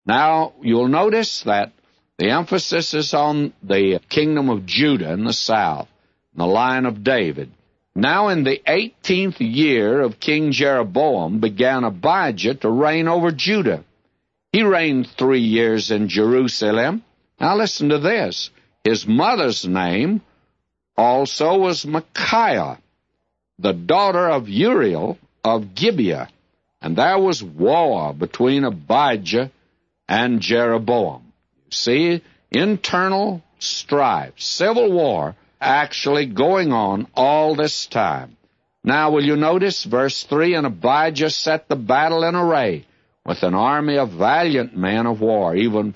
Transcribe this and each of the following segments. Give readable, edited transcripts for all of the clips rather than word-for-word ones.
Now, you'll notice that the emphasis is on the kingdom of Judah in the south, the line of David. Now, in the 18th year of King Jeroboam began Abijah to reign over Judah. He reigned 3 years in Jerusalem. Now, listen to this. His mother's name also was Micaiah, the daughter of Uriel of Gibeah. And there was war between Abijah and Jeroboam. You see, internal strife, civil war, actually going on all this time. Now, will you notice verse 3, and Abijah set the battle in array with an army of valiant men of war, even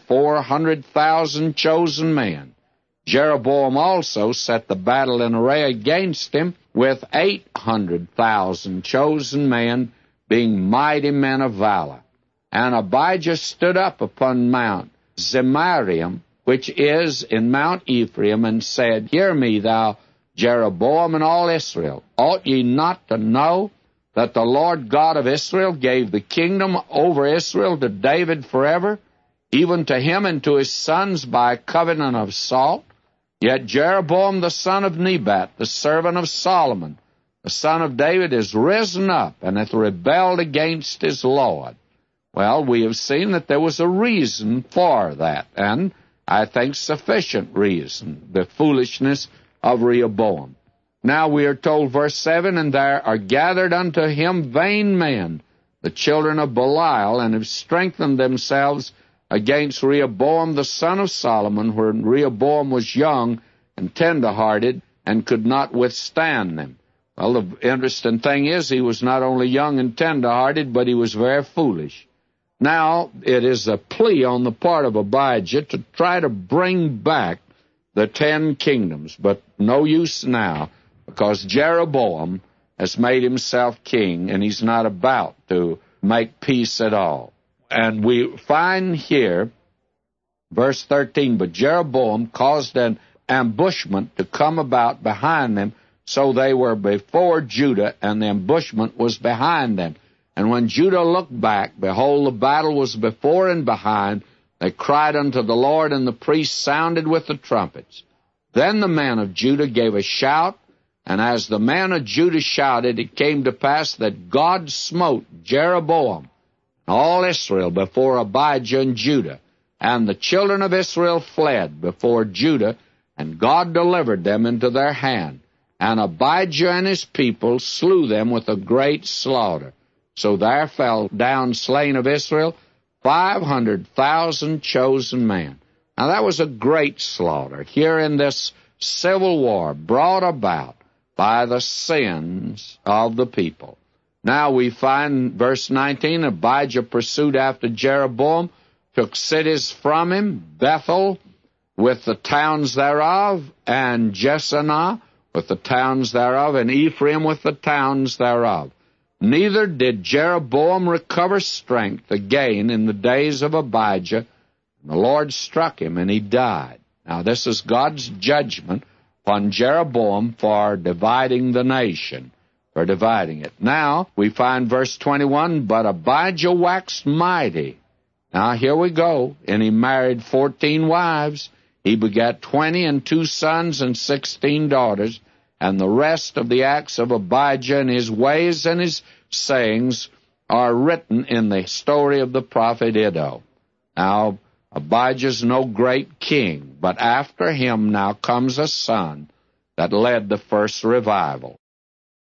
400,000 chosen men. Jeroboam also set the battle in array against him with 800,000 chosen men, being mighty men of valor. And Abijah stood up upon Mount Zemarium, which is in Mount Ephraim, and said, Hear me, thou Jeroboam and all Israel. Ought ye not to know that the Lord God of Israel gave the kingdom over Israel to David forever, even to him and to his sons by a covenant of salt? Yet Jeroboam the son of Nebat, the servant of Solomon, the son of David, is risen up and hath rebelled against his Lord. Well, we have seen that there was a reason for that, and I think sufficient reason, the foolishness of Rehoboam. Now we are told, verse 7, And there are gathered unto him vain men, the children of Belial, and have strengthened themselves against Rehoboam the son of Solomon, when Rehoboam was young and tender-hearted and could not withstand them. Well, the interesting thing is he was not only young and tender-hearted, but he was very foolish. Now, it is a plea on the part of Abijah to try to bring back the 10 kingdoms, but no use now, because Jeroboam has made himself king, and he's not about to make peace at all. And we find here, verse 13, But Jeroboam caused an ambushment to come about behind them, so they were before Judah, and the ambushment was behind them. And when Judah looked back, behold, the battle was before and behind. They cried unto the Lord, and the priests sounded with the trumpets. Then the men of Judah gave a shout, and as the men of Judah shouted, it came to pass that God smote Jeroboam and all Israel before Abijah and Judah. And the children of Israel fled before Judah, and God delivered them into their hand. And Abijah and his people slew them with a great slaughter. So there fell down slain of Israel 500,000 chosen men. Now that was a great slaughter here in this civil war brought about by the sins of the people. Now we find verse 19, Abijah pursued after Jeroboam, took cities from him, Bethel with the towns thereof, and Jeshanah with the towns thereof, and Ephraim with the towns thereof. Neither did Jeroboam recover strength again in the days of Abijah. The Lord struck him, and he died. Now, this is God's judgment upon Jeroboam for dividing the nation, for dividing it. Now, we find verse 21, But Abijah waxed mighty. Now, here we go. And he married 14 wives. He begat 20 and 2 sons and 16 daughters. And the rest of the acts of Abijah and his ways and his sayings are written in the story of the prophet Iddo. Now, Abijah's no great king, but after him now comes a son that led the first revival.